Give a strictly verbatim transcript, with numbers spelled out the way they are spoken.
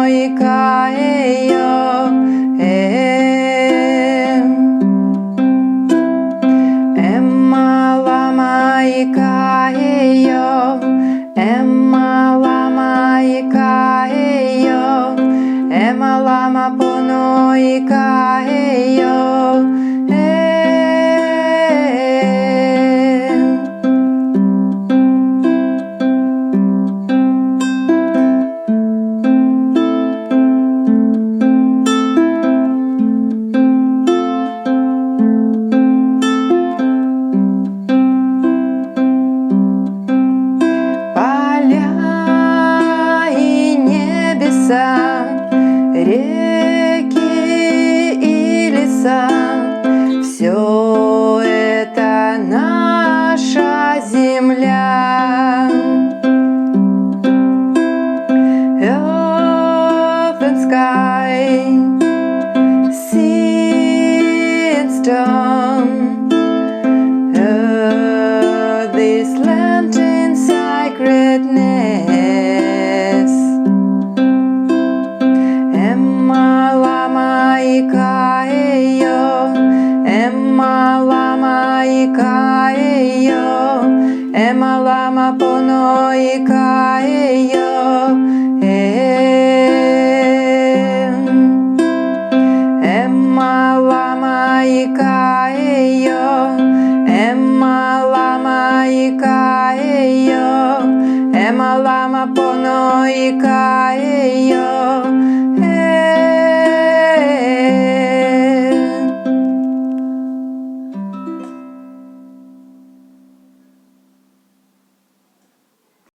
ikaeyo em Emma lama ikaeyo Emma lama ikaeyo Emma lama pono ikaeyo реки и леса, все это наша земля. Earth and sky, sea and storm, earth is land in sacredness. Emma lama ikaeyo, Emma lama ikaeyo, Emma lama pono ikaeyo em Emma lama ikaeyo, Emma lama ikaeyo, Emma lama pono ikaeyo